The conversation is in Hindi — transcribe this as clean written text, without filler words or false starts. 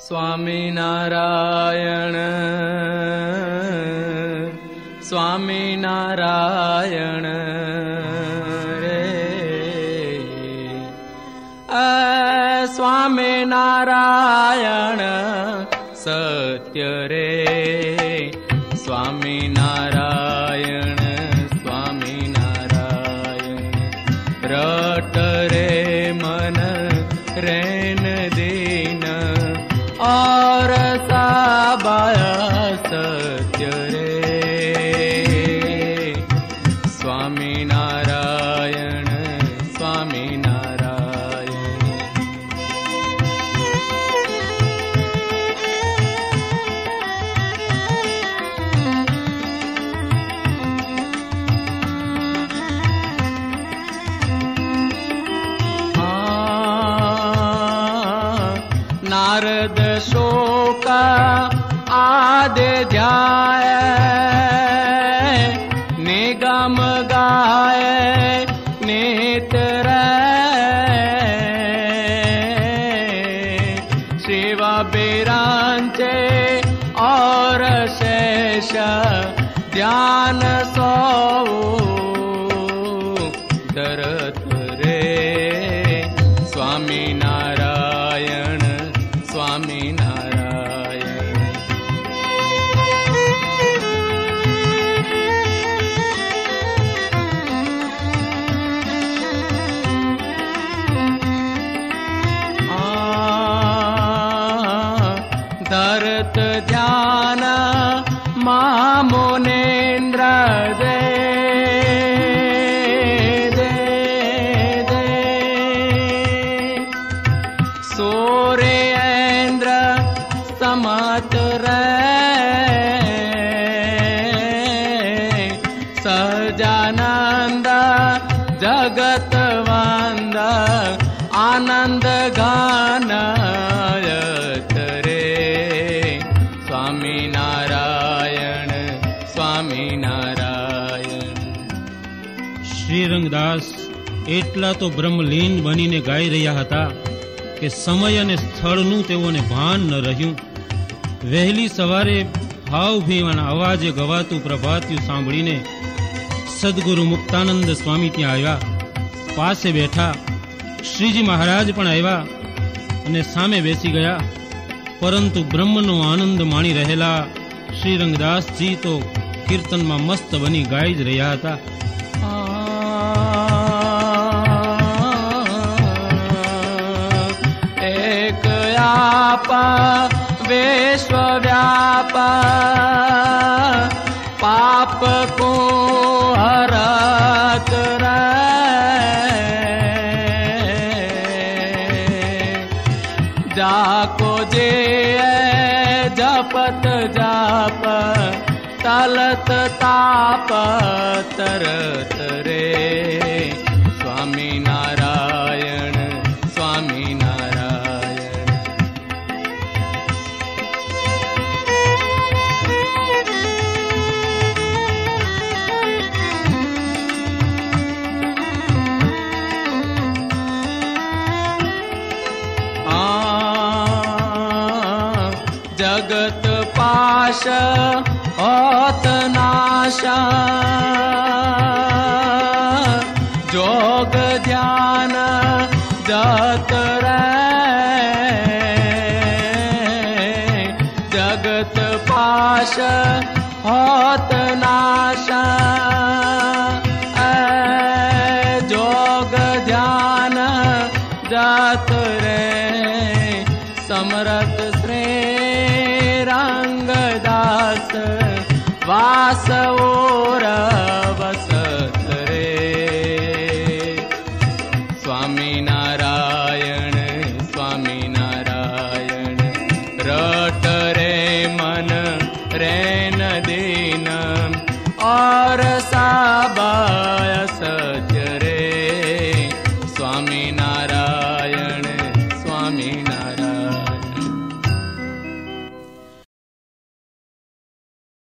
स्वामी नारायण स्वामी नारायण रे स्वामी नारायण सत्य रे स्वामी नारायण स्वामी नारायण रट रे मन रैन दीन और साबाया सत्य रे स्वामी नारायण स्वामी नारायण नारद शोक आदि ध्याय निगम गाय नेत्र शिवा बिरांचे और शेष ध्यान सो दरत रे स्वामी नारायण स्वामी नारायण धरत ध्यान मामुनेन्द्र दे सूर्येन्द्र समत सजानंद जगत वंद आनंद गानायत रे स्वामी नारायण स्वामी नारायण। श्रीरंगदास એટલા તો બ્રહ્મલીન બનીને ગાઈ રહ્યા હતા કે સમય અને સ્થળનું તેઓને ભાન ન રહ્યું। વહેલી સવારે ભાવભીમાના અવાજે ગવાતું પ્રભાત્યું સાંભળીને સદગુરુ મુક્તાનંદ સ્વામી ત્યાં આવ્યા, પાસે બેઠા। શ્રીજી મહારાજ પણ આવ્યા અને સામે બેસી ગયા, પરંતુ બ્રહ્મનો આનંદ માણી રહેલા શ્રીરંગદાસજી તો કીર્તનમાં મસ્ત બની ગાઈ જ રહ્યા હતા। विश्वव्याप पाप को हरत जाको जे जपत जाप तलत ताप तरत रे स्वामी नारायण स्वामी नारायण। जगत पाश होत नाशा जोग ध्यान जत जगत पाश होत नाशा जोग ध्यान जत समरथ श्री रंगदास वासवोर वसत रे स्वामी नारायण स्वामी नारायण रट रे मन रैन दीन और